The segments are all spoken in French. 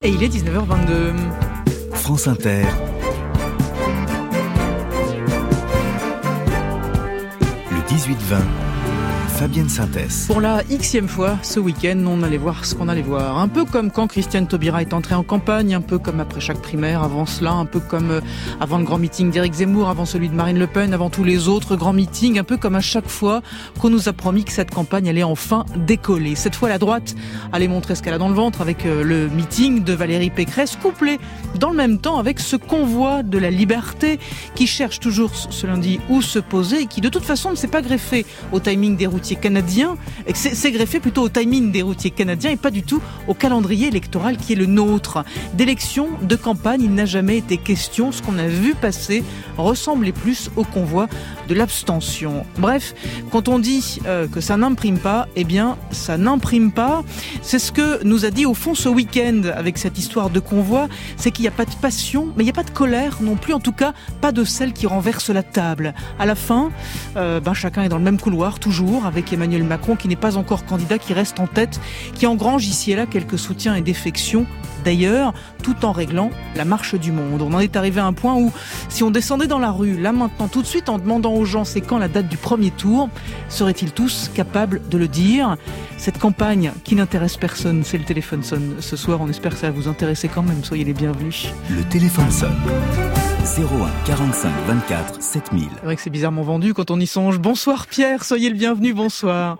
Et il est 19h22. France Inter. Le 18-20. Fabienne Synthès. Pour la xème fois, ce week-end, on allait voir ce qu'on allait voir. Un peu comme quand Christiane Taubira est entrée en campagne, un peu comme après chaque primaire, avant cela, un peu comme avant le grand meeting d'Éric Zemmour, avant celui de Marine Le Pen, avant tous les autres grands meetings, un peu comme à chaque fois qu'on nous a promis que cette campagne allait enfin décoller. Cette fois, la droite allait montrer ce qu'elle a dans le ventre avec le meeting de Valérie Pécresse, couplé dans le même temps avec ce convoi de la liberté qui cherche toujours ce lundi où se poser et qui de toute façon ne s'est pas greffé au timing des routiers canadiens, et c'est greffé plutôt au timing des routiers canadiens et pas du tout au calendrier électoral qui est le nôtre. D'élection, de campagne, il n'a jamais été question. Ce qu'on a vu passer ressemblait plus au convoi de l'abstention. Bref, quand on dit que ça n'imprime pas, eh bien, ça n'imprime pas. C'est ce que nous a dit au fond ce week-end avec cette histoire de convoi, c'est qu'il n'y a pas de passion, mais il n'y a pas de colère non plus, en tout cas, pas de celle qui renverse la table. À la fin, chacun est dans le même couloir, toujours, avec Emmanuel Macron qui n'est pas encore candidat, qui reste en tête, qui engrange ici et là quelques soutiens et défections, d'ailleurs, tout en réglant la marche du monde. On en est arrivé à un point où, si on descendait dans la rue, là maintenant, tout de suite, en demandant aux gens c'est quand la date du premier tour, seraient-ils tous capables de le dire ? Cette campagne qui n'intéresse personne, c'est le téléphone sonne ce soir, on espère que ça va vous intéresser quand même, soyez les bienvenus. Le téléphone sonne. 01 45 24 7000. C'est vrai que c'est bizarrement vendu quand on y songe. Bonsoir Pierre, soyez le bienvenu, bonsoir.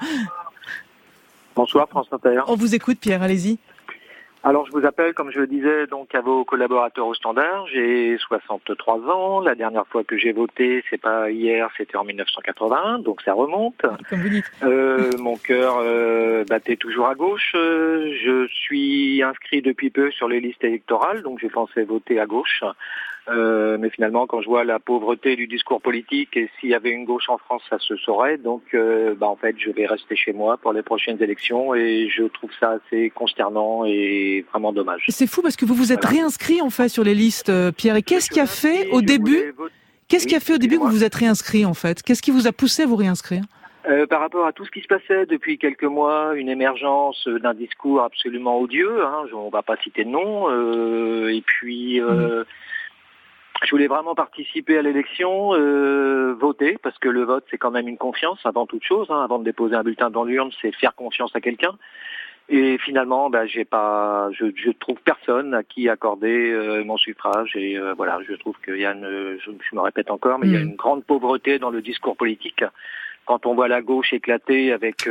Bonsoir France Inter. On vous écoute Pierre, allez-y. Alors je vous appelle, comme je le disais, donc à vos collaborateurs au Standard. J'ai 63 ans. La dernière fois que j'ai voté, c'est pas hier, c'était en 1981, donc ça remonte. Comme vous dites. Mon cœur battait toujours à gauche. Je suis inscrit depuis peu sur les listes électorales, donc j'ai pensé voter à gauche. Mais finalement, quand je vois la pauvreté du discours politique et s'il y avait une gauche en France, ça se saurait. Donc, en fait, je vais rester chez moi pour les prochaines élections et je trouve ça assez consternant et vraiment dommage. C'est fou parce que vous vous êtes réinscrit en fait sur les listes, Pierre. Et qu'est-ce qui a fait au début que vous vous êtes réinscrit en fait ? Qu'est-ce qui vous a poussé à vous réinscrire ? Par rapport à tout ce qui se passait depuis quelques mois, une émergence d'un discours absolument odieux, on va pas citer de nom, et puis je voulais vraiment participer à l'élection, voter, parce que le vote c'est quand même une confiance avant toute chose, avant de déposer un bulletin dans l'urne, c'est faire confiance à quelqu'un. Et finalement, je trouve personne à qui accorder mon suffrage. Et je trouve qu'il y a je me répète encore, mais il y a une grande pauvreté dans le discours politique. Quand on voit la gauche éclater avec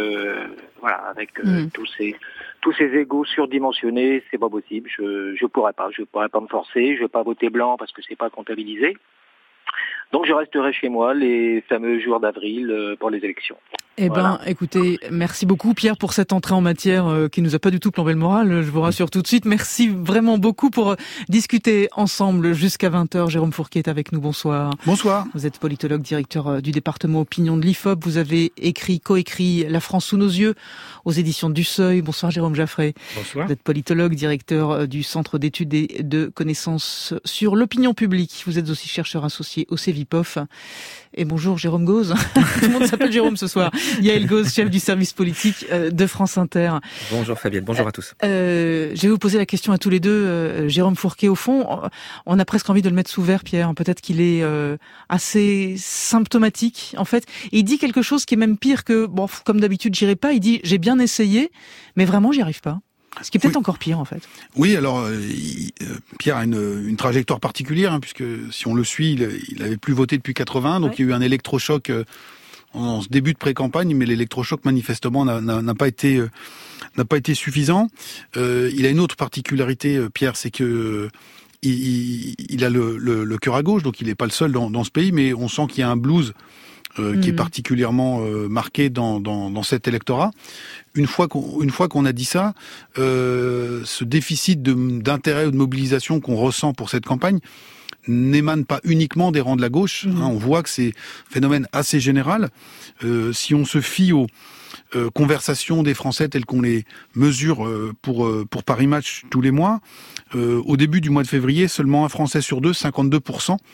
tous ces égos surdimensionnés, c'est pas possible. Je pourrais pas me forcer. Je vais pas voter blanc parce que c'est pas comptabilisé. Donc je resterai chez moi les fameux jours d'avril pour les élections. Écoutez, merci beaucoup Pierre pour cette entrée en matière qui nous a pas du tout plombé le moral, je vous rassure tout de suite. Merci vraiment beaucoup pour discuter ensemble jusqu'à 20h. Jérôme Fourquet est avec nous, bonsoir. Bonsoir. Vous êtes politologue, directeur du département opinion de l'IFOP. Vous avez coécrit La France sous nos yeux aux éditions du Seuil. Bonsoir Jérôme Jaffray. Bonsoir. Vous êtes politologue, directeur du Centre d'études et de connaissances sur l'opinion publique. Vous êtes aussi chercheur associé au CEVIPOF. Et bonjour Jérôme Gauze. Tout le monde s'appelle Jérôme ce soir. Yael Gauze, chef du service politique de France Inter. Bonjour Fabienne, bonjour à tous. Je vais vous poser la question à tous les deux. Jérôme Fourquet, au fond, on a presque envie de le mettre sous verre, Pierre. Peut-être qu'il est assez symptomatique, en fait. Et il dit quelque chose qui est même pire que, comme d'habitude, j'irai pas. Il dit, j'ai bien essayé, mais vraiment, j'y arrive pas. Ce qui est peut-être encore pire, en fait. Oui, alors, Pierre a une trajectoire particulière, puisque si on le suit, il avait plus voté depuis 80, donc il y a eu un électrochoc en ce début de pré-campagne, mais l'électrochoc, manifestement, n'a pas été suffisant. Il a une autre particularité, Pierre, c'est que il a le cœur à gauche, donc il n'est pas le seul dans ce pays, mais on sent qu'il y a un blues qui est particulièrement marqué dans cet électorat. Une fois qu'on a dit ça, ce déficit d'intérêt ou de mobilisation qu'on ressent pour cette campagne n'émane pas uniquement des rangs de la gauche. On voit que c'est un phénomène assez général. Si on se fie aux conversations des Français telles qu'on les mesure pour Paris Match tous les mois, au début du mois de février, seulement un Français sur deux, 52%,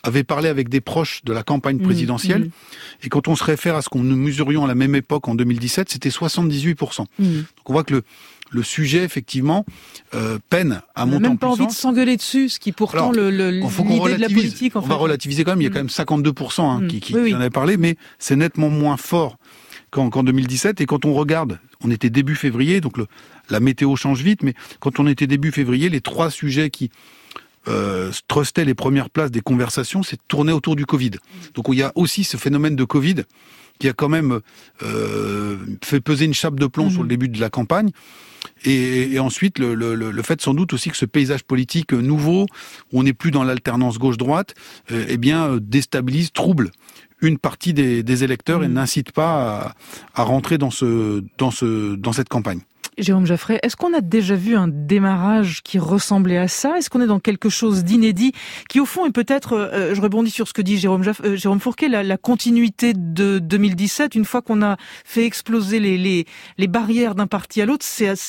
avait parlé avec des proches de la campagne présidentielle. Et quand on se réfère à ce qu'on nous mesurions à la même époque en 2017, c'était 78%. Donc on voit que le sujet, effectivement, peine à monter en puissance. On n'a même pas envie de s'engueuler dessus, ce qui pourtant l'idée de la politique. On va relativiser quand même, il y a quand même 52% qui en avaient parlé, mais c'est nettement moins fort qu'en 2017. Et quand on regarde, on était début février, donc la météo change vite, mais quand on était début février, les 3 sujets qui trustaient les premières places des conversations, c'est tourné autour du Covid. Donc il y a aussi ce phénomène de Covid qui a quand même fait peser une chape de plomb sur le début de la campagne. Et ensuite, le fait sans doute aussi que ce paysage politique nouveau, où on n'est plus dans l'alternance gauche-droite, déstabilise, trouble une partie des électeurs et n'incite pas à rentrer dans cette campagne. Jérôme Jaffray, est-ce qu'on a déjà vu un démarrage qui ressemblait à ça ? Est-ce qu'on est dans quelque chose d'inédit qui, au fond, est peut-être, je rebondis sur ce que dit Jérôme Fourquet, la continuité de 2017, une fois qu'on a fait exploser les barrières d'un parti à l'autre,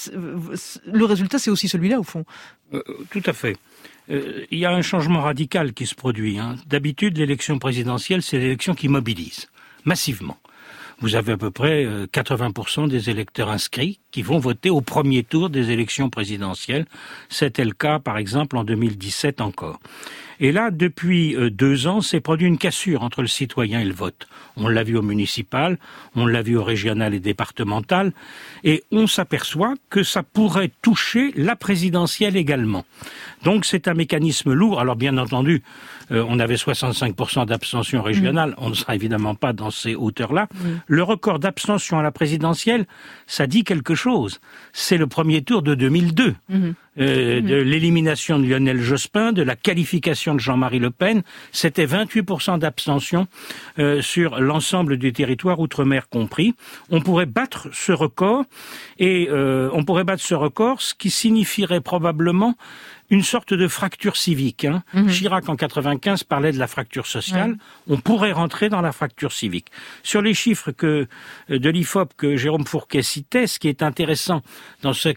le résultat, c'est aussi celui-là, au fond. Tout à fait. Il y a un changement radical qui se produit. D'habitude, l'élection présidentielle, c'est l'élection qui mobilise massivement. Vous avez à peu près 80% des électeurs inscrits qui vont voter au premier tour des élections présidentielles. C'était le cas, par exemple, en 2017 encore. Et là, depuis 2 ans, s'est produit une cassure entre le citoyen et le vote. On l'a vu au municipal, on l'a vu au régional et départemental, et on s'aperçoit que ça pourrait toucher la présidentielle également. Donc c'est un mécanisme lourd. Alors bien entendu, on avait 65% d'abstention régionale, on ne sera évidemment pas dans ces hauteurs-là. Le record d'abstention à la présidentielle, ça dit quelque chose. C'est le premier tour de 2002. De l'élimination de Lionel Jospin, de la qualification de Jean-Marie Le Pen, c'était 28% d'abstention sur l'ensemble du territoire, outre-mer compris. On pourrait battre ce record, ce qui signifierait probablement une sorte de fracture civique. Chirac, en 95, parlait de la fracture sociale. On pourrait rentrer dans la fracture civique. Sur les chiffres de l'IFOP que Jérôme Fourquet citait, ce qui est intéressant, dans ce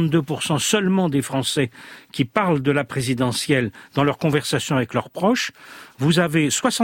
52% seulement des Français qui parlent de la présidentielle dans leurs conversations avec leurs proches, vous avez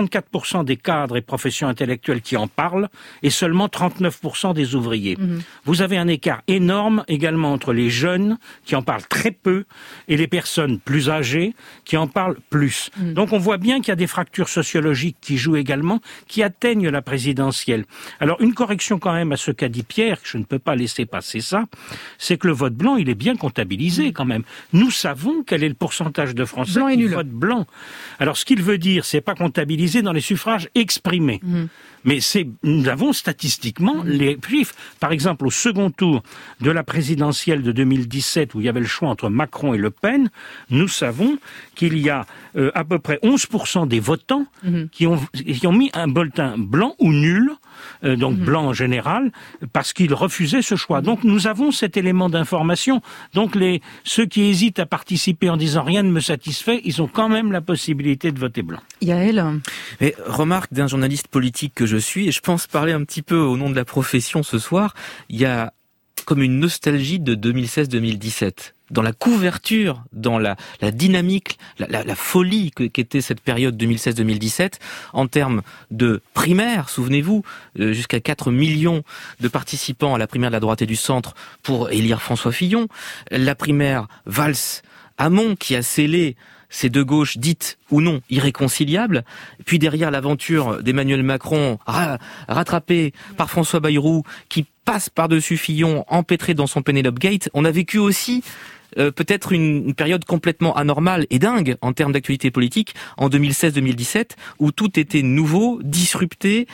64% des cadres et professions intellectuelles qui en parlent et seulement 39% des ouvriers. Vous avez un écart énorme également entre les jeunes qui en parlent très peu et les personnes plus âgées qui en parlent plus. Donc on voit bien qu'il y a des fractures sociologiques qui jouent également, qui atteignent la présidentielle. Alors une correction quand même à ce qu'a dit Pierre, que je ne peux pas laisser passer ça, c'est que le vote blanc, il est bien comptabilisé quand même. Nous savons quel est le pourcentage de Français qui votent blanc. Alors ce qu'il veut dire, c'est pas comptabilisé dans les suffrages exprimés. Mais nous avons statistiquement les chiffres. Par exemple, au second tour de la présidentielle de 2017, où il y avait le choix entre Macron et Le Pen, nous savons qu'il y a à peu près 11% des votants qui ont mis un bulletin blanc ou nul, donc blanc en général, parce qu'ils refusaient ce choix. Donc nous avons cet élément d'information. Donc ceux qui hésitent à participer en disant rien ne me satisfait, ils ont quand même la possibilité de voter blanc. Yael. Mais remarque d'un journaliste politique que je suis, et je pense parler un petit peu au nom de la profession ce soir, il y a comme une nostalgie de 2016-2017. Dans la couverture, dans la dynamique, la folie qu'était cette période 2016-2017, en termes de primaire, souvenez-vous, jusqu'à 4 millions de participants à la primaire de la droite et du centre pour élire François Fillon, la primaire Valls-Hamon qui a scellé ces deux gauches dites ou non irréconciliables, puis derrière l'aventure d'Emmanuel Macron rattrapé par François Bayrou qui passe par-dessus Fillon, empêtré dans son Penelope Gate, on a vécu aussi peut-être une période complètement anormale et dingue en termes d'actualité politique en 2016-2017 où tout était nouveau, disrupté,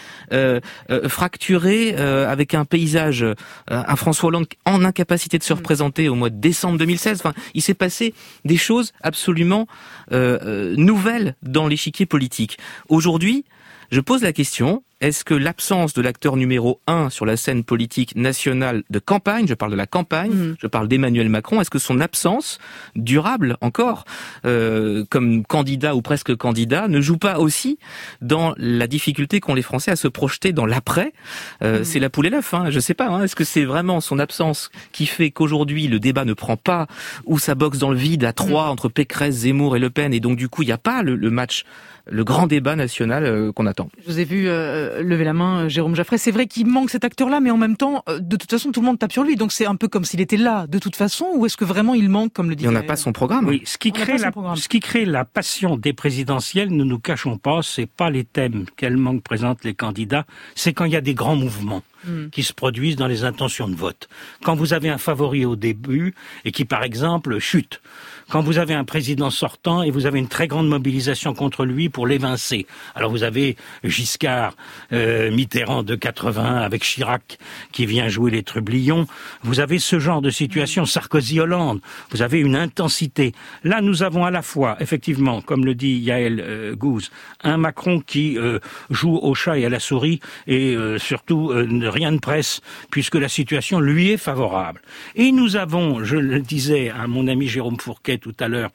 fracturé, avec un paysage, un François Hollande en incapacité de se représenter au mois de décembre 2016. Enfin, il s'est passé des choses absolument nouvelles dans l'échiquier politique. Aujourd'hui, je pose la question, est-ce que l'absence de l'acteur numéro 1 sur la scène politique nationale de campagne, je parle de la campagne, je parle d'Emmanuel Macron, est-ce que son absence, durable encore, comme candidat ou presque candidat, ne joue pas aussi dans la difficulté qu'ont les Français à se projeter dans l'après? C'est la poule et l'œuf, je sais pas. Est-ce que c'est vraiment son absence qui fait qu'aujourd'hui le débat ne prend pas, ou ça boxe dans le vide à 3 entre Pécresse, Zemmour et Le Pen, et donc du coup il n'y a pas le match, le grand débat national qu'on attend? Je vous ai vu lever la main, Jérôme Jaffray. C'est vrai qu'il manque cet acteur-là, mais en même temps, de toute façon, tout le monde tape sur lui. Donc c'est un peu comme s'il était là, de toute façon, ou est-ce que vraiment il manque, comme le dit? Et on n'a pas son programme. Oui, ce qui crée la passion des présidentielles, ne nous cachons pas, c'est pas les thèmes tellement que présentent les candidats, c'est quand il y a des grands mouvements qui se produisent dans les intentions de vote. Quand vous avez un favori au début et qui, par exemple, chute. Quand vous avez un président sortant et vous avez une très grande mobilisation contre lui pour l'évincer. Alors vous avez Giscard, Mitterrand de 80 avec Chirac qui vient jouer les trublions. Vous avez ce genre de situation, Sarkozy-Hollande. Vous avez une intensité. Là, nous avons à la fois, effectivement, comme le dit Yael Gouze, un Macron qui joue au chat et à la souris et surtout rien ne presse puisque la situation lui est favorable. Et nous avons, je le disais à mon ami Jérôme Fourquet tout à l'heure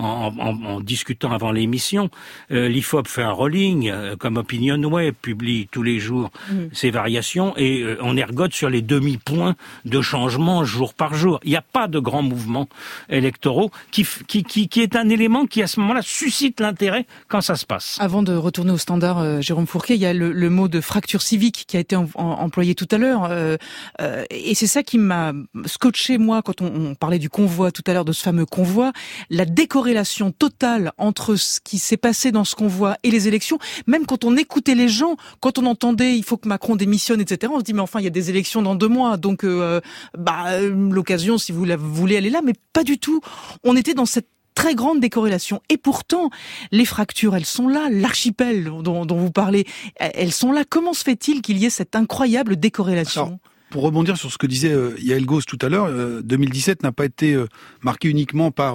en discutant avant l'émission, l'IFOP fait un rolling comme OpinionWay, publie tous les jours ses variations et on ergote sur les demi-points de changement jour par jour. Il n'y a pas de grands mouvements électoraux qui est un élément qui à ce moment-là suscite l'intérêt quand ça se passe. Avant de retourner au standard, Jérôme Fourquet, il y a le mot de fracture civique qui a été employé tout à l'heure et c'est ça qui m'a scotché moi quand on parlait du convoi tout à l'heure, de ce fameux convoi. La décorrélation totale entre ce qui s'est passé dans ce convoi et les élections, même quand on écoutait les gens, quand on entendait il faut que Macron démissionne, etc., on se dit mais enfin il y a des élections dans 2 mois, donc l'occasion si vous la voulez elle est là, mais pas du tout. On était dans cette très grande décorrélation. Et pourtant, les fractures, elles sont là. L'archipel dont vous parlez, elles sont là. Comment se fait-il qu'il y ait cette incroyable décorrélation ? Alors, pour rebondir sur ce que disait Yael Gauze tout à l'heure, 2017 n'a pas été marqué uniquement par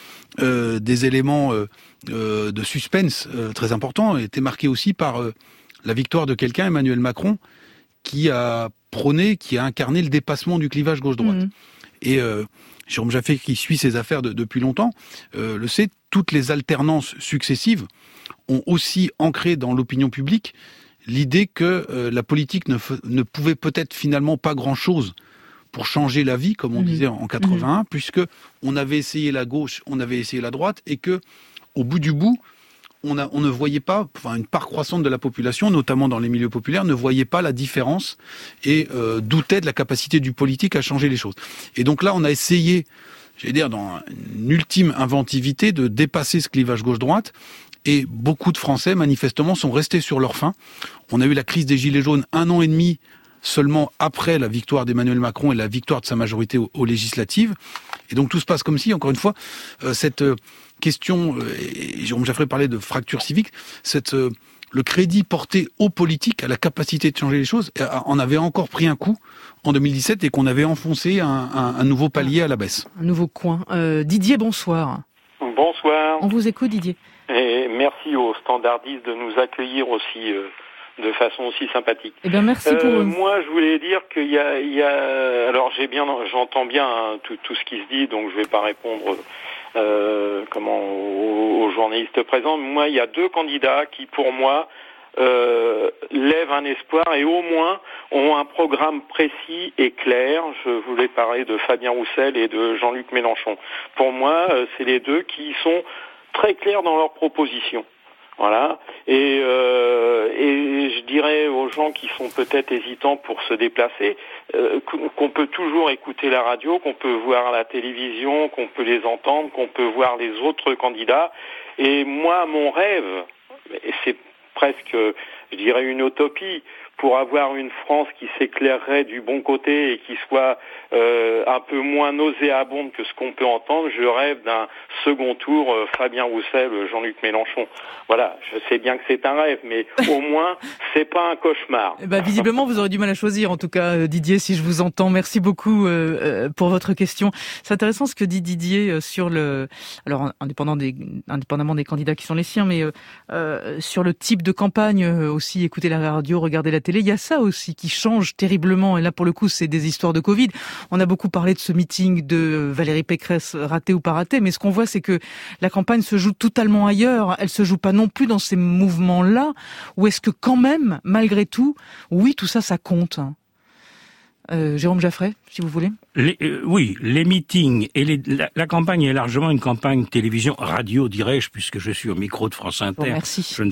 des éléments de suspense très importants, a été marqué aussi par la victoire de quelqu'un, Emmanuel Macron, qui a prôné, qui a incarné le dépassement du clivage gauche-droite. Et Jérôme Jaffray, qui suit ces affaires depuis longtemps, le sait, toutes les alternances successives ont aussi ancré dans l'opinion publique l'idée que la politique ne pouvait peut-être finalement pas grand-chose pour changer la vie, comme on disait en 81, puisque on avait essayé la gauche, on avait essayé la droite, et que au bout du bout, on ne voyait pas, une part croissante de la population, notamment dans les milieux populaires, ne voyait pas la différence et doutait de la capacité du politique à changer les choses. Et donc là, on a essayé, dans une ultime inventivité, de dépasser ce clivage gauche-droite. Et beaucoup de Français, manifestement, sont restés sur leur faim. On a eu la crise des Gilets jaunes 1 an et demi seulement après la victoire d'Emmanuel Macron et la victoire de sa majorité aux législatives. Et donc tout se passe comme si, encore une fois, cette question, et Jérôme Jaffray parlait de fracture civique, le crédit porté aux politiques, à la capacité de changer les choses, en avait encore pris un coup en 2017 et qu'on avait enfoncé un nouveau palier à la baisse. Un nouveau coin. Didier, bonsoir. Bonsoir. On vous écoute, Didier. Et merci aux standardistes de nous accueillir aussi de façon aussi sympathique. Eh bien, merci pour moi, je voulais dire qu'il y a alors j'entends bien tout ce qui se dit, donc je vais pas répondre aux journalistes présents. Moi, il y a 2 candidats qui, pour moi, lèvent un espoir et au moins ont un programme précis et clair. Je voulais parler de Fabien Roussel et de Jean-Luc Mélenchon. Pour moi, c'est les 2 qui sont très clairs dans leurs propositions. Voilà. Et je dirais aux gens qui sont peut-être hésitants pour se déplacer, qu'on peut toujours écouter la radio, qu'on peut voir la télévision, qu'on peut les entendre, qu'on peut voir les autres candidats. Et moi, mon rêve, et c'est presque, je dirais, une utopie, pour avoir une France qui s'éclairerait du bon côté et qui soit un peu moins nauséabonde que ce qu'on peut entendre, je rêve d'un second tour Fabien Roussel, Jean-Luc Mélenchon. Voilà, je sais bien que c'est un rêve, mais au moins, c'est pas un cauchemar. Visiblement, vous aurez du mal à choisir, en tout cas, Didier, si je vous entends. Merci beaucoup pour votre question. C'est intéressant ce que dit Didier sur alors indépendamment des candidats qui sont les siens, mais sur le type de campagne aussi, écouter la radio, regarder la télé, il y a ça aussi qui change terriblement. Et là, pour le coup, c'est des histoires de Covid. On a beaucoup parlé de ce meeting de Valérie Pécresse, raté ou pas raté, mais ce qu'on voit, c'est que la campagne se joue totalement ailleurs. Elle se joue pas non plus dans ces mouvements-là. Ou est-ce que quand même, malgré tout, oui, tout ça, ça compte. Jérôme Jaffray, si vous voulez. Oui, les meetings et la campagne est largement une campagne télévision, radio dirais-je, puisque je suis au micro de France Inter. Merci. Je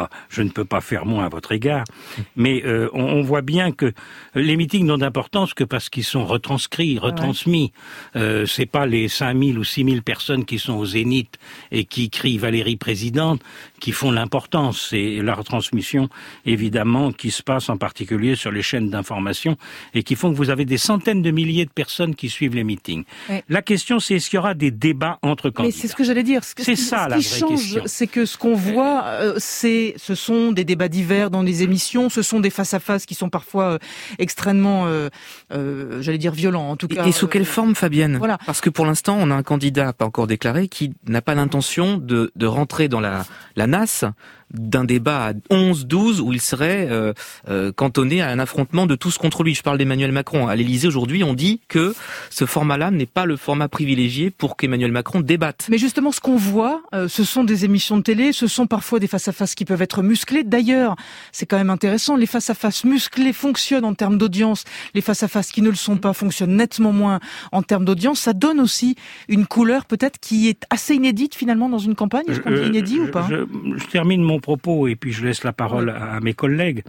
ne peux pas faire moins à votre égard. Mais on voit bien que les meetings n'ont d'importance que parce qu'ils sont retransmis. C'est pas les 5000 ou 6000 personnes qui sont au Zénith et qui crient Valérie présidente qui font l'importance. C'est la retransmission, évidemment, qui se passe en particulier sur les chaînes d'information et qui font que vous avez des centaines de milliers de personnes qui suivent les meetings. Ouais. La question, c'est est-ce qu'il y aura des débats entre candidats ? Mais c'est ce que j'allais dire. C'est ça la vraie question. C'est que ce qu'on voit, ce sont des débats divers dans des émissions, ce sont des face-à-face qui sont parfois extrêmement, j'allais dire violents, en tout cas. Et sous quelle forme, Fabienne ? Voilà. Parce que pour l'instant, on a un candidat pas encore déclaré qui n'a pas l'intention de rentrer dans la nasse d'un débat à 11-12 où il serait cantonné à un affrontement de tous contre lui. Je parle d'Emmanuel Macron. À l'Élysée aujourd'hui, on dit que ce format-là n'est pas le format privilégié pour qu'Emmanuel Macron débatte. Mais justement, ce qu'on voit, ce sont des émissions de télé, ce sont parfois des face-à-face qui peuvent être musclés. D'ailleurs, c'est quand même intéressant, les face-à-face musclés fonctionnent en termes d'audience, les face-à-face qui ne le sont pas fonctionnent nettement moins en termes d'audience. Ça donne aussi une couleur peut-être qui est assez inédite finalement dans une campagne. Est-ce qu'on dit inédit ou pas ? Je termine mon propos et puis je laisse la parole à mes collègues.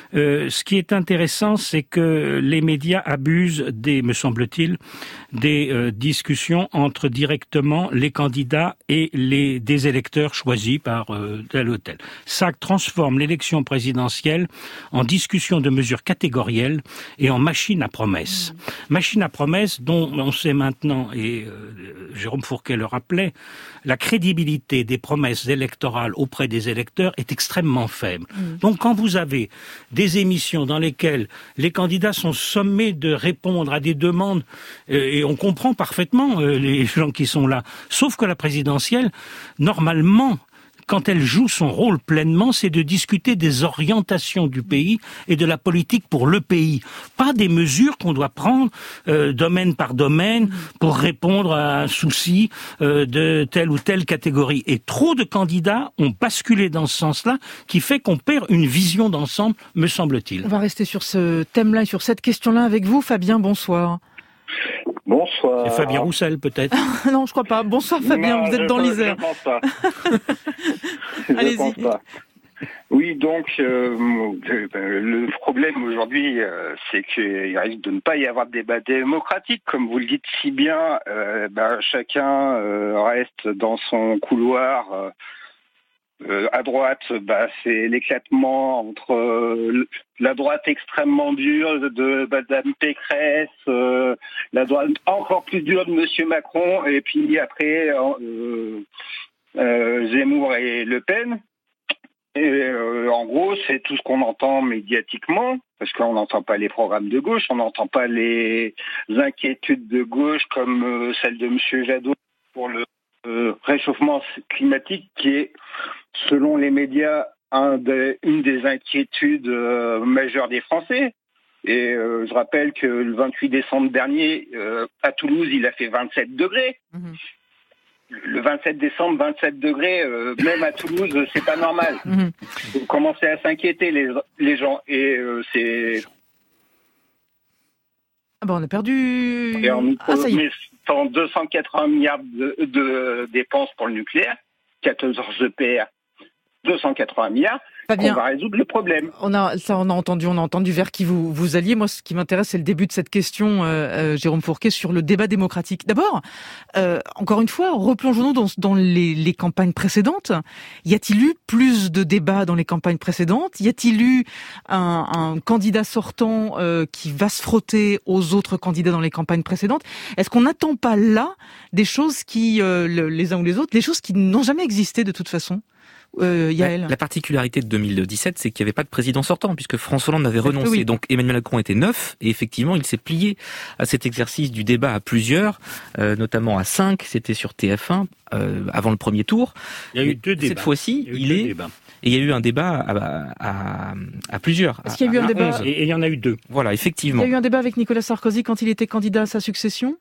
Ce qui est intéressant, c'est que les médias abusent me semble-t-il, des discussions entre directement les candidats et des électeurs choisis par tel ou tel. Ça transforme l'élection présidentielle en discussion de mesures catégorielles et en machine à promesses. Machine à promesses dont on sait maintenant, et Jérôme Fourquet le rappelait, la crédibilité des promesses électorales auprès des électeurs est extrêmement faible. Donc quand vous avez des émissions dans lesquelles les candidats sont sommés de répondre à des demandes, et on comprend parfaitement les gens qui sont là, sauf que la présidentielle, normalement, quand elle joue son rôle pleinement, c'est de discuter des orientations du pays et de la politique pour le pays. Pas des mesures qu'on doit prendre domaine par domaine pour répondre à un souci de telle ou telle catégorie. Et trop de candidats ont basculé dans ce sens-là, qui fait qu'on perd une vision d'ensemble, me semble-t-il. On va rester sur ce thème-là et sur cette question-là avec vous. Fabien, bonsoir. Bonsoir. C'est Fabien Roussel, peut-être. Non, je crois pas. Bonsoir Fabien, non, vous êtes dans l'Isère. Je pense pas. Allez-y. Je pense pas. Oui, donc le problème aujourd'hui, c'est qu'il risque de ne pas y avoir de débat démocratique, comme vous le dites si bien. Chacun reste dans son couloir. À droite, c'est l'éclatement entre la droite extrêmement dure de Madame Pécresse, la droite encore plus dure de Monsieur Macron, et puis après Zemmour et Le Pen. Et en gros, c'est tout ce qu'on entend médiatiquement, parce qu'on n'entend pas les programmes de gauche, on n'entend pas les inquiétudes de gauche comme celle de Monsieur Jadot pour le réchauffement climatique, qui est, selon les médias, une des inquiétudes majeures des Français. Et je rappelle que le 28 décembre dernier, à Toulouse, il a fait 27 degrés. Le 27 décembre, 27 degrés, même à Toulouse, c'est pas normal. Vous commencez à s'inquiéter, les gens. Et c'est... Ah on a perdu... Et en ça y est. 280 milliards de dépenses pour le nucléaire, 14 EPR, 280 milliards. qu'on va résoudre le problème. On a entendu vers qui vous alliez. Moi, ce qui m'intéresse, c'est le début de cette question, Jérôme Fourquet, sur le débat démocratique. D'abord, encore une fois, replongeons-nous dans les campagnes précédentes. Y a-t-il eu plus de débats dans les campagnes précédentes? Y a-t-il eu un candidat sortant qui va se frotter aux autres candidats dans les campagnes précédentes? Est-ce qu'on n'attend pas là des choses qui, les uns ou les autres, des choses qui n'ont jamais existé de toute façon? Yael. La particularité de 2017, c'est qu'il n'y avait pas de président sortant, puisque François Hollande avait renoncé. Oui. Donc Emmanuel Macron était neuf, et effectivement, il s'est plié à cet exercice du débat à plusieurs, notamment à 5, c'était sur TF1, avant le premier tour. Il y a eu 2 débats. Cette fois-ci, et il y a eu un débat à plusieurs. Est-ce qu'il y a eu un débat 11, et il y en a eu 2. Voilà, effectivement. Il y a eu un débat avec Nicolas Sarkozy quand il était candidat à sa succession?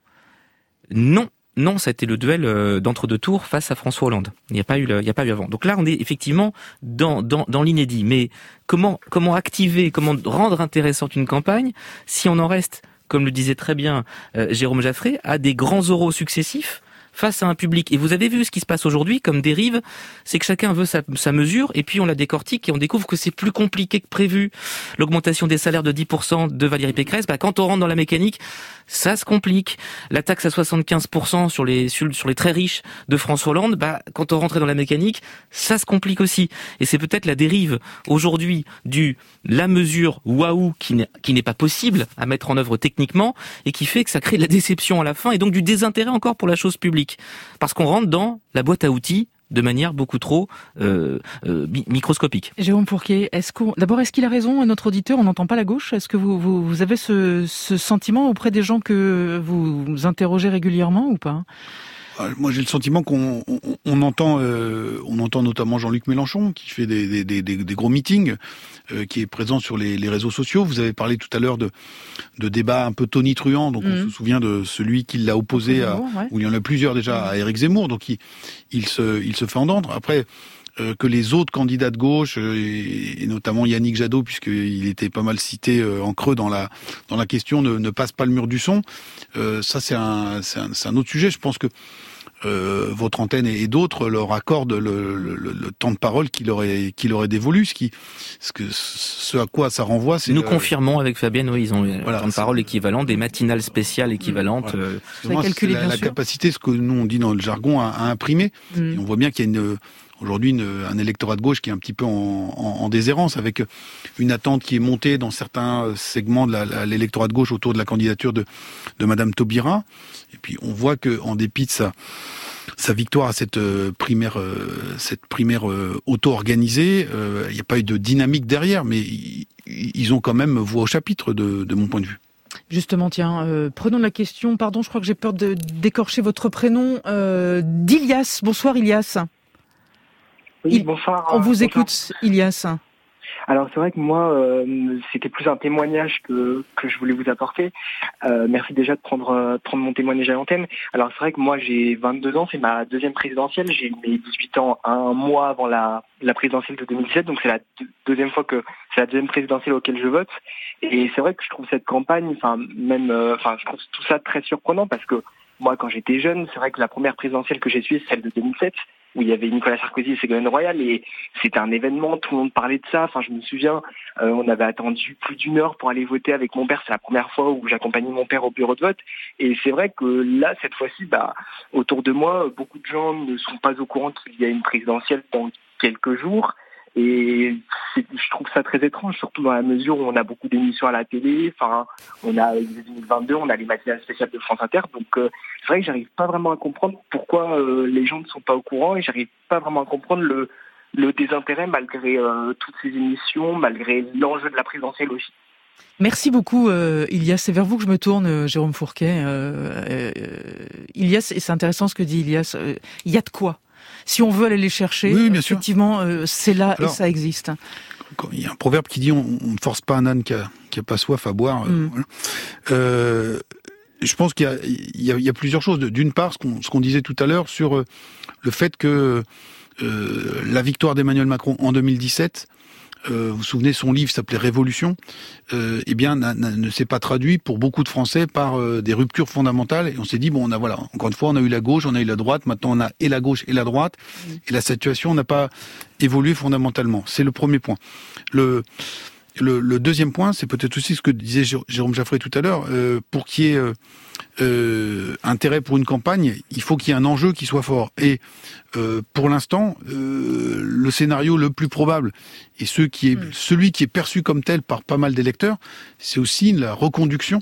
Non, ça a été le duel d'entre-deux tours face à François Hollande. Il n'y a pas eu avant. Donc là, on est effectivement dans l'inédit. Mais comment activer, comment rendre intéressante une campagne si on en reste, comme le disait très bien Jérôme Jaffray, à des grands oraux successifs face à un public. Et vous avez vu ce qui se passe aujourd'hui comme dérive, c'est que chacun veut sa mesure, et puis on la décortique et on découvre que c'est plus compliqué que prévu. L'augmentation des salaires de 10% de Valérie Pécresse, quand on rentre dans la mécanique, ça se complique. La taxe à 75% sur les très riches de François Hollande, quand on rentrait dans la mécanique, ça se complique aussi. Et c'est peut-être la dérive aujourd'hui la mesure waouh qui n'est pas possible à mettre en œuvre techniquement, et qui fait que ça crée de la déception à la fin, et donc du désintérêt encore pour la chose publique. Parce qu'on rentre dans la boîte à outils de manière beaucoup trop microscopique. Jérôme Fourquet, d'abord, est-ce qu'il a raison, notre auditeur? On n'entend pas la gauche. Est-ce que vous avez ce sentiment auprès des gens que vous interrogez régulièrement ou pas? Moi, j'ai le sentiment qu'on entend notamment Jean-Luc Mélenchon qui fait des gros meetings, qui est présent sur les réseaux sociaux. Vous avez parlé tout à l'heure de débats un peu tonitruants, donc on se souvient de celui qui l'a opposé où il y en a plusieurs déjà à Éric Zemmour, donc il se fait entendre. Après, que les autres candidats de gauche, et notamment Yannick Jadot, puisqu'il était pas mal cité en creux dans la question, ne passent pas le mur du son. Ça, c'est un autre sujet. Je pense que votre antenne et d'autres leur accordent le temps de parole qu'il aurait dévolu, ce à quoi ça renvoie. C'est Nous confirmons avec Fabienne, oui, ils ont un temps de parole équivalent, des matinales spéciales équivalentes. Voilà. C'est la capacité, ce que nous on dit dans le jargon, à imprimer. Et on voit bien qu'il y a aujourd'hui un électorat de gauche qui est un petit peu en déshérence, avec une attente qui est montée dans certains segments de l'électorat de gauche autour de la candidature de Madame Taubira. Et puis on voit que, en dépit de sa victoire à cette primaire auto-organisée, il n'y a pas eu de dynamique derrière, mais ils ont quand même voix au chapitre de mon point de vue. Justement, tiens, prenons la question, pardon, je crois que j'ai peur de d'écorcher votre prénom, d'Ilias. Bonsoir Ilias. Oui, bonsoir. On vous écoute, Ilias. Alors c'est vrai que moi, c'était plus un témoignage que je voulais vous apporter. Merci déjà de prendre mon témoignage à l'antenne. Alors c'est vrai que moi j'ai 22 ans, c'est ma deuxième présidentielle. J'ai eu mes 18 ans un mois avant la présidentielle de 2017, donc c'est la deuxième présidentielle auquel je vote. Et c'est vrai que je trouve cette campagne, je trouve tout ça très surprenant, parce que moi quand j'étais jeune, c'est vrai que la première présidentielle que j'ai suivie, c'est celle de 2007. Où il y avait Nicolas Sarkozy et Ségolène Royal, et c'était un événement, tout le monde parlait de ça. Enfin, je me souviens, on avait attendu plus d'1 heure pour aller voter avec mon père. C'est la première fois où j'accompagnais mon père au bureau de vote. Et c'est vrai que là, cette fois-ci, autour de moi, beaucoup de gens ne sont pas au courant qu'il y a une présidentielle dans quelques jours. Et je trouve ça très étrange, surtout dans la mesure où on a beaucoup d'émissions à la télé. Enfin, on a 2022, on a les matinales spéciales de France Inter. Donc c'est vrai que j'arrive pas vraiment à comprendre pourquoi les gens ne sont pas au courant, et j'arrive pas vraiment à comprendre le désintérêt malgré toutes ces émissions, malgré l'enjeu de la présidentielle aussi. Merci beaucoup, Ilias. C'est vers vous que je me tourne, Jérôme Fourquet. Ilias, et c'est intéressant ce que dit Ilias. Il y a de quoi. Si on veut aller les chercher, oui, effectivement, c'est là. Alors, et ça existe. Il y a un proverbe qui dit on ne force pas un âne qui a pas soif à boire. Voilà. Je pense qu'il y a plusieurs choses. D'une part, ce qu'on disait tout à l'heure sur le fait que la victoire d'Emmanuel Macron en 2017 vous vous souvenez, son livre s'appelait Révolution, eh bien ne s'est pas traduit pour beaucoup de Français par des ruptures fondamentales. Et on s'est dit, bon, encore une fois, on a eu la gauche, on a eu la droite, maintenant on a et la gauche et la droite, et la situation n'a pas évolué fondamentalement. C'est le premier point. Le deuxième point, c'est peut-être aussi ce que disait Jérôme Jaffray tout à l'heure, pour qu'il y ait intérêt pour une campagne, il faut qu'il y ait un enjeu qui soit fort. Et pour l'instant, le scénario le plus probable, et celui qui est perçu comme tel par pas mal d'électeurs, c'est aussi la reconduction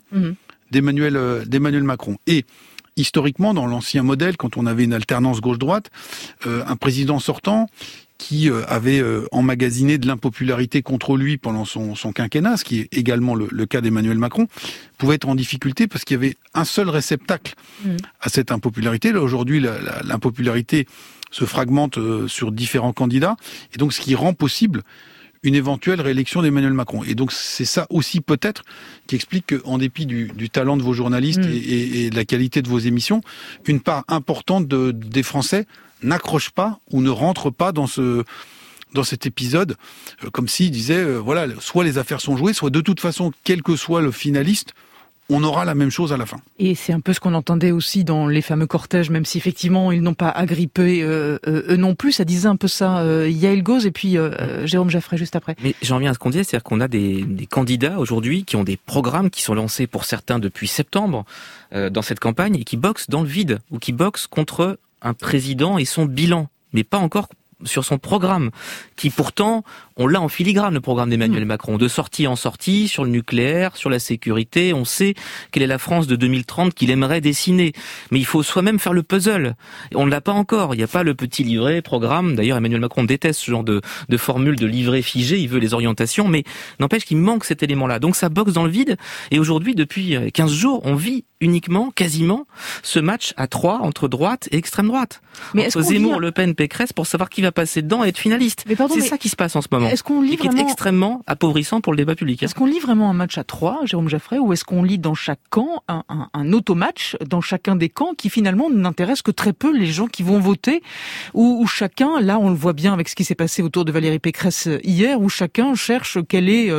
d'Emmanuel Macron. Et historiquement, dans l'ancien modèle, quand on avait une alternance gauche-droite, un président sortant qui avait emmagasiné de l'impopularité contre lui pendant son quinquennat, ce qui est également le cas d'Emmanuel Macron, pouvait être en difficulté parce qu'il y avait un seul réceptacle à cette impopularité. Là, aujourd'hui, l'impopularité se fragmente sur différents candidats, et donc ce qui rend possible une éventuelle réélection d'Emmanuel Macron. Et donc c'est ça aussi peut-être qui explique qu'en dépit du talent de vos journalistes et de la qualité de vos émissions, une part importante des Français n'accroche pas ou ne rentre pas dans cet épisode, comme s'il disait, voilà, soit les affaires sont jouées, soit de toute façon, quel que soit le finaliste, on aura la même chose à la fin. Et c'est un peu ce qu'on entendait aussi dans les fameux cortèges, même si effectivement ils n'ont pas agrippé eux non plus. Ça disait un peu ça, Yael Gauz et puis Jérôme Jaffray juste après. Mais j'en reviens à ce qu'on disait, c'est-à-dire qu'on a des candidats aujourd'hui qui ont des programmes qui sont lancés pour certains depuis septembre dans cette campagne et qui boxent dans le vide ou qui boxent contre un président et son bilan, mais pas encore sur son programme, qui pourtant, on l'a en filigrane, le programme d'Emmanuel Macron, de sortie en sortie, sur le nucléaire, sur la sécurité, on sait quelle est la France de 2030 qu'il aimerait dessiner. Mais il faut soi-même faire le puzzle. Et on ne l'a pas encore, il n'y a pas le petit livret, programme, d'ailleurs Emmanuel Macron déteste ce genre de formule de livret figé, il veut les orientations, mais n'empêche qu'il manque cet élément-là. Donc ça boxe dans le vide, et aujourd'hui, depuis 15 jours, on vit uniquement, quasiment, ce match à 3 entre droite et extrême droite. Mais entre Zemmour, Le Pen, Pécresse, pour savoir qui va passer dedans et être finaliste. C'est ça qui se passe en ce moment. Est-ce qu'on lit et qui est extrêmement appauvrissant pour le débat public. Est-ce qu'on lit vraiment un match à 3, Jérôme Jaffray, ou est-ce qu'on lit dans chaque camp un automatch dans chacun des camps qui finalement n'intéresse que très peu les gens qui vont voter, où chacun, là on le voit bien avec ce qui s'est passé autour de Valérie Pécresse hier, où chacun cherche quel est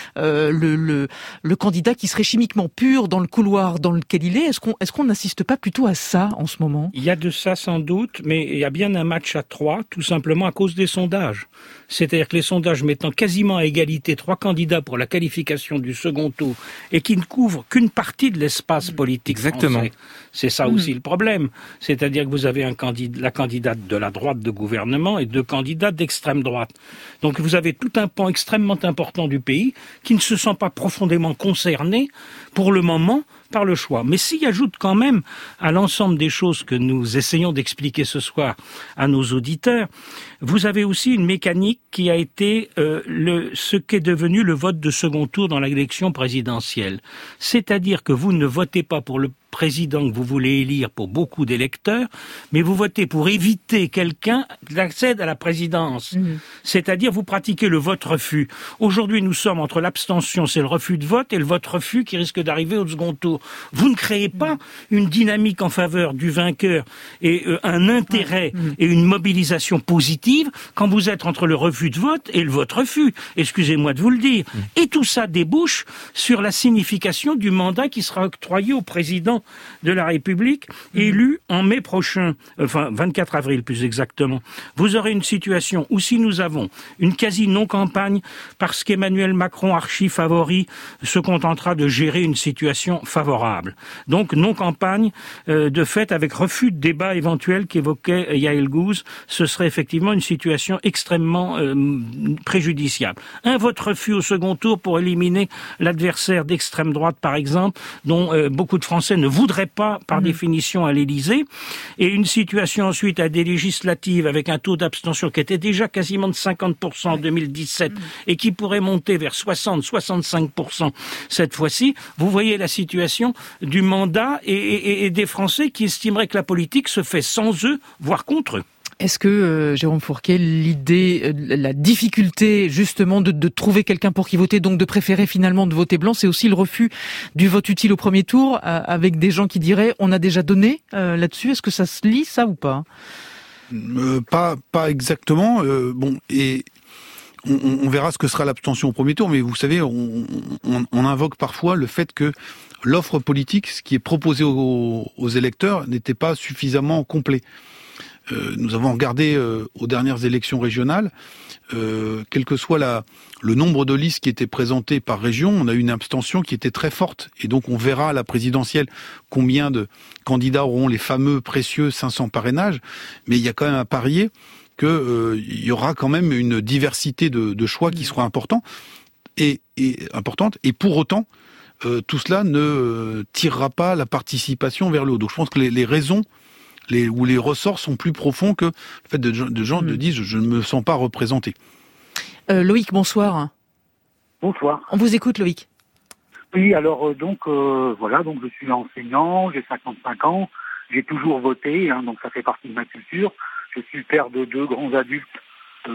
le candidat qui serait chimiquement pur dans le couloir dans lequel il est. Est-ce qu'on n'assiste pas plutôt à ça en ce moment ? Il y a de ça sans doute, mais il y a bien un match à 3, tout simplement à cause des sondages. C'est-à-dire que les sondages mettant quasiment à égalité 3 candidats pour la qualification du second tour et qui ne couvrent qu'une partie de l'espace politique français. C'est ça aussi le problème. C'est-à-dire que vous avez la candidate de la droite de gouvernement et 2 candidats d'extrême droite. Donc vous avez tout un pan extrêmement important du pays qui ne se sent pas profondément concerné pour le moment par le choix. Mais s'y ajoute quand même à l'ensemble des choses que nous essayons d'expliquer ce soir à nos auditeurs, vous avez aussi une mécanique qui a été ce qu'est devenu le vote de second tour dans l'élection présidentielle. C'est-à-dire que vous ne votez pas pour le président que vous voulez élire pour beaucoup d'électeurs, mais vous votez pour éviter quelqu'un d'accéder à la présidence. C'est-à-dire vous pratiquez le vote refus. Aujourd'hui, nous sommes entre l'abstention, c'est le refus de vote, et le vote refus qui risque d'arriver au second tour. Vous ne créez pas une dynamique en faveur du vainqueur et un intérêt et une mobilisation positive quand vous êtes entre le refus de vote et le vote refus. Excusez-moi de vous le dire. Et tout ça débouche sur la signification du mandat qui sera octroyé au président de la République, élu en mai prochain, enfin 24 avril plus exactement. Vous aurez une situation où si nous avons une quasi non-campagne, parce qu'Emmanuel Macron, archi-favori, se contentera de gérer une situation favorable. Donc non-campagne, de fait, avec refus de débat éventuel qu'évoquait Yael Gauz, ce serait effectivement une situation extrêmement préjudiciable. Un vote refus au second tour pour éliminer l'adversaire d'extrême droite, par exemple, dont beaucoup de Français ne voudraient pas, par définition, à l'Élysée, et une situation ensuite à des législatives avec un taux d'abstention qui était déjà quasiment de 50% en 2017 et qui pourrait monter vers 60-65% cette fois-ci. Vous voyez la situation du mandat et des Français qui estimeraient que la politique se fait sans eux, voire contre eux. Est-ce que, Jérôme Fourquet, la difficulté justement de trouver quelqu'un pour qui voter, donc de préférer finalement de voter blanc, c'est aussi le refus du vote utile au premier tour, avec des gens qui diraient on a déjà donné là-dessus. Est-ce que ça se lit, ça, ou pas ? Pas exactement. on verra ce que sera l'abstention au premier tour, mais vous savez, on invoque parfois le fait que l'offre politique, ce qui est proposé aux électeurs, n'était pas suffisamment complet. Nous avons regardé aux dernières élections régionales, quel que soit le nombre de listes qui étaient présentées par région, on a eu une abstention qui était très forte. Et donc on verra à la présidentielle combien de candidats auront les fameux précieux 500 parrainages. Mais il y a quand même à parier qu'il y aura quand même une diversité de choix qui sera importante. Et pour autant, tout cela ne tirera pas la participation vers le haut. Donc je pense que les raisons où les ressorts sont plus profonds que le fait de gens de disent je ne me sens pas représenté. Loïc, bonsoir. Bonsoir. On vous écoute, Loïc. Oui, alors donc je suis enseignant, j'ai 55 ans, j'ai toujours voté, donc ça fait partie de ma culture. Je suis père de 2 grands adultes, qui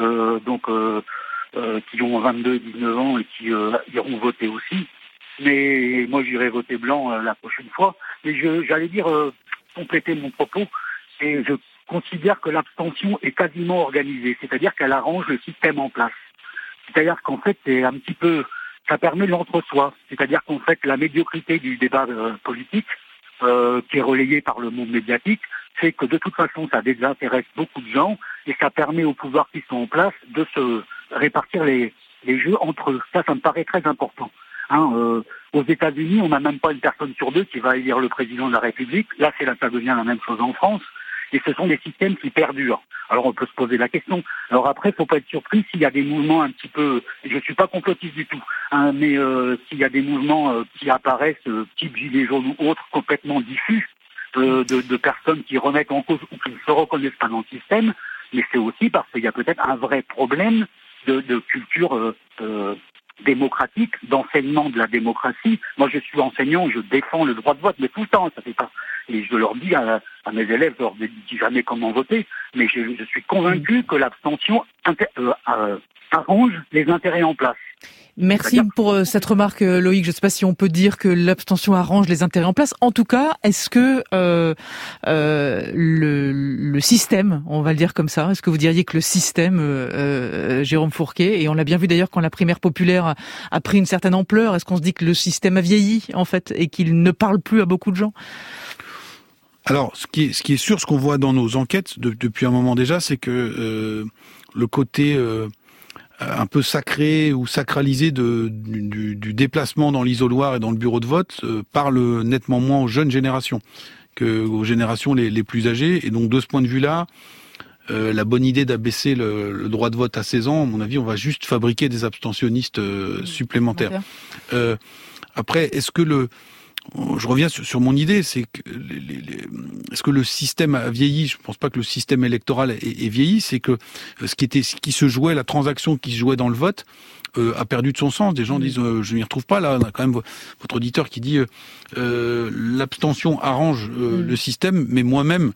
ont 22 et 19 ans et qui iront voter aussi. Mais moi j'irai voter blanc la prochaine fois. Mais j'allais dire compléter mon propos. Et je considère que l'abstention est quasiment organisée, c'est-à-dire qu'elle arrange le système en place. C'est-à-dire qu'en fait, ça permet l'entre-soi. C'est-à-dire qu'en fait, la médiocrité du débat politique, qui est relayée par le monde médiatique, fait que de toute façon, ça désintéresse beaucoup de gens et ça permet aux pouvoirs qui sont en place de se répartir les jeux entre eux. Ça me paraît très important. Aux États-Unis, on n'a même pas une personne sur 2 qui va élire le président de la République. Là, ça devient la même chose en France. Et ce sont des systèmes qui perdurent. Alors, on peut se poser la question. Alors après, il ne faut pas être surpris s'il y a des mouvements un petit peu... Je ne suis pas complotiste du tout. Mais s'il y a des mouvements qui apparaissent, type gilets jaunes ou autres, complètement diffus, de personnes qui remettent en cause ou qui ne se reconnaissent pas dans le système. Mais c'est aussi parce qu'il y a peut-être un vrai problème de culture démocratique, d'enseignement de la démocratie. Moi, je suis enseignant, je défends le droit de vote, mais tout le temps, ça fait pas. Et je leur dis à mes élèves, je leur dis jamais comment voter, mais je suis convaincu que l'abstention arrange les intérêts en place. Merci pour cette remarque, Loïc. Je ne sais pas si on peut dire que l'abstention arrange les intérêts en place. En tout cas, est-ce que le système, on va le dire comme ça, est-ce que vous diriez que le système, Jérôme Fourquet, et on l'a bien vu d'ailleurs quand la primaire populaire a pris une certaine ampleur, est-ce qu'on se dit que le système a vieilli, en fait, et qu'il ne parle plus à beaucoup de gens ? Alors, ce qui est sûr, ce qu'on voit dans nos enquêtes depuis un moment déjà, c'est que le côté un peu sacré ou sacralisé du déplacement dans l'isoloir et dans le bureau de vote parle nettement moins aux jeunes générations qu'aux générations les plus âgées. Et donc, de ce point de vue-là, la bonne idée d'abaisser le droit de vote à 16 ans, à mon avis, on va juste fabriquer des abstentionnistes supplémentaires. Après, est-ce que je reviens sur mon idée, c'est que est-ce que le système a vieilli ? Je ne pense pas que le système électoral ait vieilli, c'est que ce qui se jouait, la transaction qui se jouait dans le vote, a perdu de son sens. Des gens disent je m'y retrouve pas là. On a quand même votre auditeur qui dit l'abstention arrange le système, mais moi-même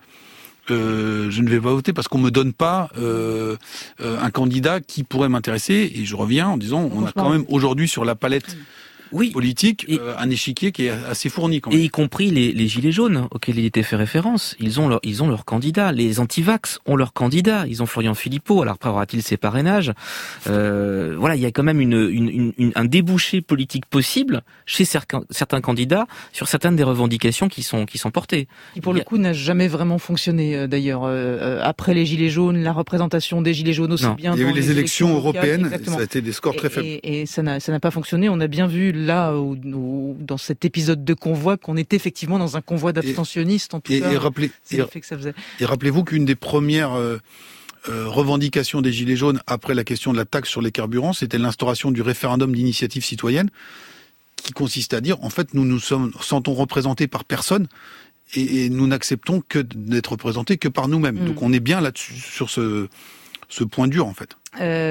je ne vais pas voter parce qu'on me donne pas un candidat qui pourrait m'intéresser. Et je reviens en disant on a quand même aujourd'hui sur la palette politique, un échiquier qui est assez fourni quand même. Et y compris les gilets jaunes auxquels il était fait référence. Ils ont leur candidat. Les antivax ont leur candidat. Ils ont Florian Philippot. Alors après aura-t-il ses parrainages voilà, il y a quand même un débouché politique possible chez certains candidats sur certaines des revendications qui sont portées. Qui pour le coup n'a jamais vraiment fonctionné d'ailleurs. Après les gilets jaunes, la représentation des gilets jaunes aussi bien. Il y a eu les élections européennes. Exactement. Ça a été des scores très faibles. Et ça n'a pas fonctionné. On a bien vu là, dans cet épisode de convoi, qu'on était effectivement dans un convoi d'abstentionnistes, en tout cas. C'est l'effet que ça faisait. Et rappelez-vous qu'une des premières revendications des Gilets jaunes après la question de la taxe sur les carburants, c'était l'instauration du référendum d'initiative citoyenne, qui consiste à dire, en fait, nous sentons représentés par personne, et nous n'acceptons que d'être représentés que par nous-mêmes. Donc on est bien là-dessus, sur ce point dur, en fait.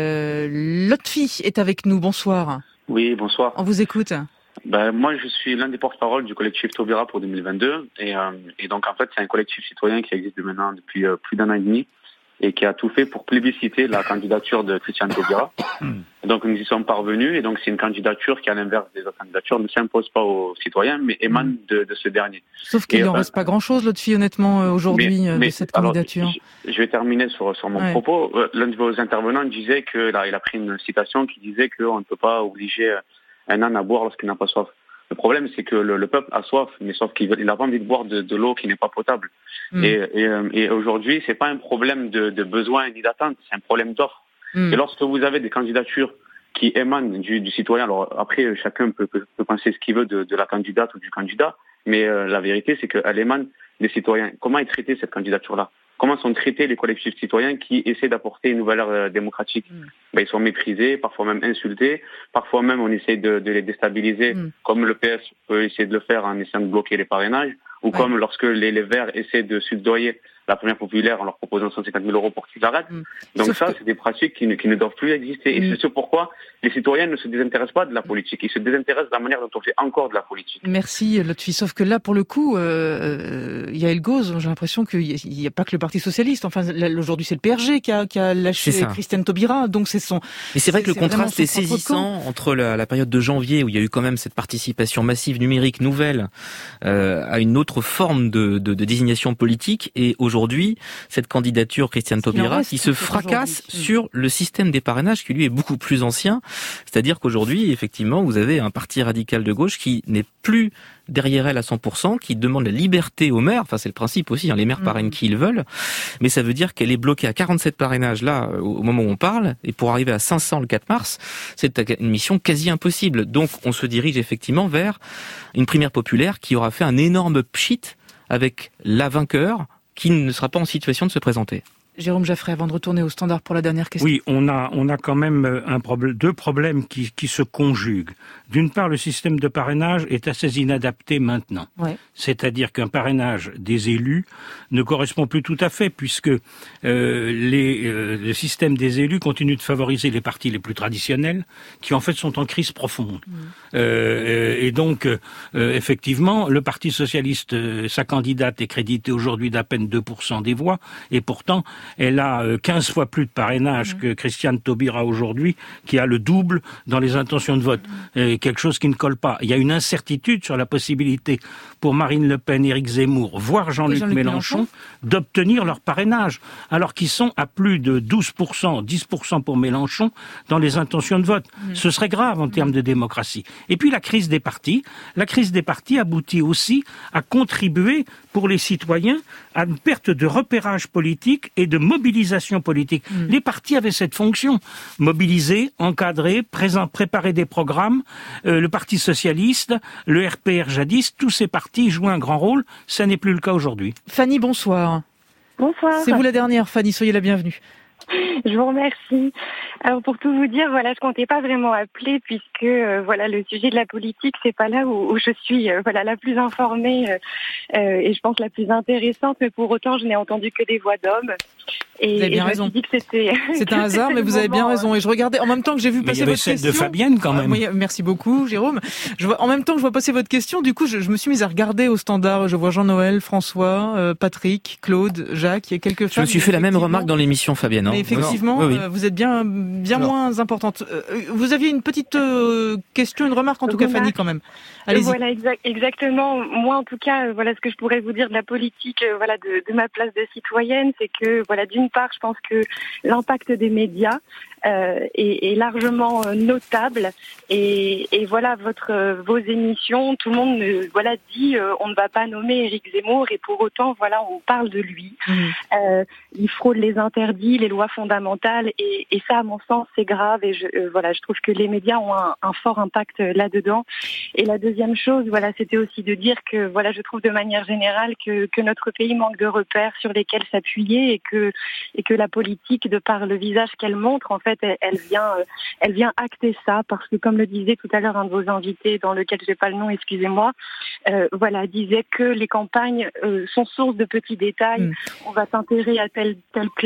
Lotfi est avec nous, bonsoir. Oui, bonsoir. On vous écoute. Moi, je suis l'un des porte-parole du collectif Taubira pour 2022. Et donc, en fait, c'est un collectif citoyen qui existe maintenant depuis plus d'un an et demi. et qui a tout fait pour plébisciter la candidature de Christiane Taubira. Donc nous y sommes parvenus, et donc c'est une candidature qui, à l'inverse des autres candidatures, ne s'impose pas aux citoyens, mais émane de ce dernier. Sauf qu'il n'en reste pas grand-chose, Lotfi, honnêtement, aujourd'hui, de cette candidature. Je vais terminer sur mon propos. L'un de vos intervenants disait il a pris une citation qui disait qu'on ne peut pas obliger un âne à boire lorsqu'il n'a pas soif. Le problème, c'est que le peuple a soif, mais sauf qu'il n'a pas envie de boire de l'eau qui n'est pas potable. Et aujourd'hui, c'est pas un problème de besoin ni d'attente, c'est un problème d'offre. Et lorsque vous avez des candidatures qui émanent du citoyen, alors après, chacun peut penser ce qu'il veut de la candidate ou du candidat, mais la vérité, c'est qu'elle émane des citoyens. Comment est traitée cette candidature-là ? Comment sont traités les collectifs citoyens qui essaient d'apporter une nouvelle ère démocratique ? Ils sont méprisés, parfois même insultés, parfois même on essaie de les déstabiliser, comme le PS peut essayer de le faire en essayant de bloquer les parrainages, ou comme lorsque les Verts essaient de subdoyer la première populaire en leur proposant 150 000 euros pour qu'ils arrêtent. Donc c'est des pratiques qui ne doivent plus exister. Et c'est ce pourquoi les citoyens ne se désintéressent pas de la politique. Ils se désintéressent de la manière dont on fait encore de la politique. Merci, Lotfi. Sauf que là, pour le coup, Yael Gauze, j'ai l'impression qu'il n'y a pas que le Parti Socialiste. Enfin, là, aujourd'hui, c'est le PRG qui a lâché Christiane Taubira. Donc c'est son... Mais c'est vrai que le contraste est saisissant entre la période de janvier, où il y a eu quand même cette participation massive numérique nouvelle à une autre forme de désignation politique, et aujourd'hui, cette candidature Christiane Taubira qui se fracasse sur le système des parrainages qui lui est beaucoup plus ancien. C'est-à-dire qu'aujourd'hui, effectivement, vous avez un parti radical de gauche qui n'est plus derrière elle à 100%, qui demande la liberté aux maires. Enfin, c'est le principe aussi, les maires parrainent qui ils veulent. Mais ça veut dire qu'elle est bloquée à 47 parrainages là, au moment où on parle. Et pour arriver à 500 le 4 mars, c'est une mission quasi impossible. Donc, on se dirige effectivement vers une primaire populaire qui aura fait un énorme pchit avec la vainqueur qui ne sera pas en situation de se présenter. Jérôme Jaffray, avant de retourner au standard pour la dernière question. Oui, on a quand même deux problèmes qui se conjuguent. D'une part, le système de parrainage est assez inadapté maintenant. C'est-à-dire qu'un parrainage des élus ne correspond plus tout à fait, puisque le système des élus continue de favoriser les partis les plus traditionnels, qui en fait sont en crise profonde. Et donc, effectivement, le Parti socialiste, sa candidate est créditée aujourd'hui d'à peine 2% des voix, et pourtant, elle a 15 fois plus de parrainage que Christiane Taubira aujourd'hui, qui a le double dans les intentions de vote. Quelque chose qui ne colle pas. Il y a une incertitude sur la possibilité pour Marine Le Pen, Éric Zemmour, voire Jean-Luc Mélenchon, d'obtenir leur parrainage, alors qu'ils sont à plus de 12%, 10% pour Mélenchon dans les intentions de vote. Ce serait grave en termes de démocratie. Et puis la crise des partis. La crise des partis aboutit aussi à contribuer pour les citoyens à une perte de repérage politique et de mobilisation politique. Les partis avaient cette fonction. Mobiliser, encadrer, préparer des programmes. Le Parti socialiste, le RPR jadis, tous ces partis jouent un grand rôle. Ça n'est plus le cas aujourd'hui. Fanny, bonsoir. Bonsoir. C'est vous la dernière, Fanny. Soyez la bienvenue. Je vous remercie. Alors pour tout vous dire, je comptais pas vraiment appeler puisque le sujet de la politique, c'est pas là où je suis la plus informée et je pense la plus intéressante, mais pour autant je n'ai entendu que des voix d'hommes. Et, vous avez bien raison. Je me suis dit que c'était... C'est un hasard, mais vous avez bien raison. Et je regardais, en même temps que j'ai vu passer votre question... il y avait celle de Fabienne, quand même. Oui, merci beaucoup, Jérôme. En même temps que je vois passer votre question, du coup, je me suis mise à regarder au standard. Je vois Jean-Noël, François, Patrick, Claude, Jacques, il y a quelques femmes. Je me suis fait la même remarque dans l'émission, Fabienne. Mais effectivement, vous êtes bien moins importante. Vous aviez une petite question, une remarque, en tout cas, Fanny, quand même. Allez-y. Voilà, exactement. Moi, en tout cas, ce que je pourrais vous dire de la politique, de ma place de citoyenne, c'est que, d'une part, je pense que l'impact des médias est largement notable et vos émissions, tout le monde dit on ne va pas nommer Éric Zemmour et pour autant on parle de lui. Il fraude les interdits, les lois fondamentales et ça, à mon sens, c'est grave et je trouve que les médias ont un fort impact là-dedans. Et la deuxième chose, c'était aussi de dire que je trouve de manière générale que notre pays manque de repères sur lesquels s'appuyer et que la politique, de par le visage qu'elle montre, en fait, elle vient acter ça, parce que comme le disait tout à l'heure un de vos invités, dans lequel j'ai pas le nom, excusez-moi, disait que les campagnes sont source de petits détails. On va s'intéresser à telle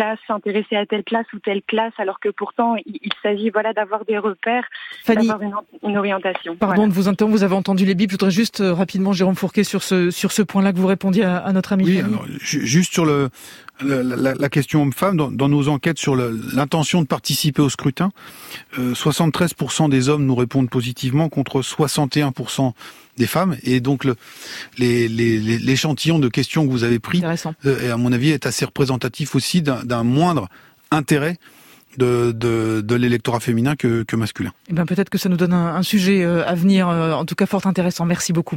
classe ou telle classe, alors que pourtant il s'agit d'avoir des repères, Fanny, d'avoir une orientation. Pardon de vous interrompre, vous avez entendu les bips. Je voudrais juste rapidement, Jérôme Fourquet, sur ce point-là, que vous répondiez à notre ami. Oui, alors, juste sur La question homme-femme, dans nos enquêtes sur l'intention de participer au scrutin, 73% des hommes nous répondent positivement contre 61% des femmes. Et donc l'échantillon de questions que vous avez pris, à mon avis, est assez représentatif aussi d'un moindre intérêt de l'électorat féminin que masculin. Et peut-être que ça nous donne un sujet à venir, en tout cas fort intéressant. Merci beaucoup.